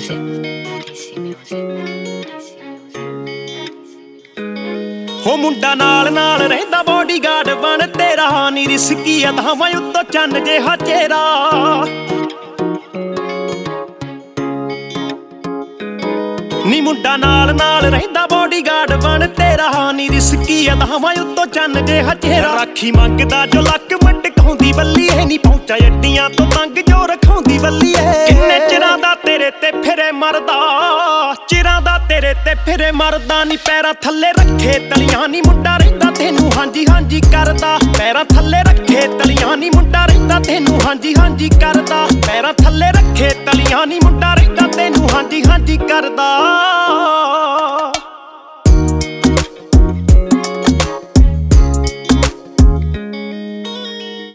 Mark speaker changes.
Speaker 1: music, DC music.
Speaker 2: ਹੋ ਮੁੰਡਾ ਨਾਲ ਨਾਲ ਰਹਿੰਦਾ ਬੋਡੀਗਾਰਡ ਬਣ ਤੇਰਾ ਨੀ ਰਿਸਕੀ ਅਦਾਵਾਂ ਉੱਤੋਂ ਚੰਨ ਜਿਹਾ ਚਿਹਰਾ ਨੀ ਮੁੰਡਾ ਨਾਲ ਨਾਲ ਰਹਿੰਦਾ ਬੋਡੀਗਾਰਡ ਬਣ ਤੇਰਾ ਨੀ ਰਿਸਕੀ ਅਦਾਵਾਂ ਉੱਤੋਂ ਚੰਨ ਜਿਹਾ ਚਿਹਰਾ ਰਾਖੀ ਮੰਗਦਾ ਜੋ ਲੱਕ ਮਟਕਾਉਂਦੀ ਬੱਲੀ ਐ ਨੀ ਪਹੁੰਚਾ ਅੱਡੀਆਂ ਤੋਂ ਤੰਗ ਜੋ ਰਖਾਉਂਦੀ ਬੱਲੀ ਐ ਕਿੰਨੇ ਚਿਰਾਂ ਦਾ ਤੇਰੇ ਤੇ ਫਿਰੇ ਮਰਦਾ ਚਿਰਾਂ ਦਾ ਤੇਰੇ ਤੇ ਫਿਰੇ ਮਰਦਾ ਨੀ ਪੈਰਾਂ ਥੱਲੇ ਰੱਖੇ ਤਲੀਆਂ ਨੀ ਮੁੰਡਾ ਰਹਿੰਦਾ ਤੈਨੂੰ ਹਾਂਜੀ ਹਾਂਜੀ ਕਰਦਾ ਪੈਰਾਂ ਥੱਲੇ ਰੱਖੇ ਤਲੀਆਂ ਨੀ ਮੁੰਡਾ ਰਹਿੰਦਾ ਤੈਨੂੰ ਹਾਂਜੀ ਹਾਂਜੀ ਕਰਦਾ ਪੈਰਾਂ ਥੱਲੇ ਰੱਖੇ ਤਲੀਆਂ ਨੀ ਮੁੰਡਾ ਰਹਿੰਦਾ ਤੈਨੂੰ ਹਾਂਜੀ ਹਾਂਜੀ ਕਰਦਾ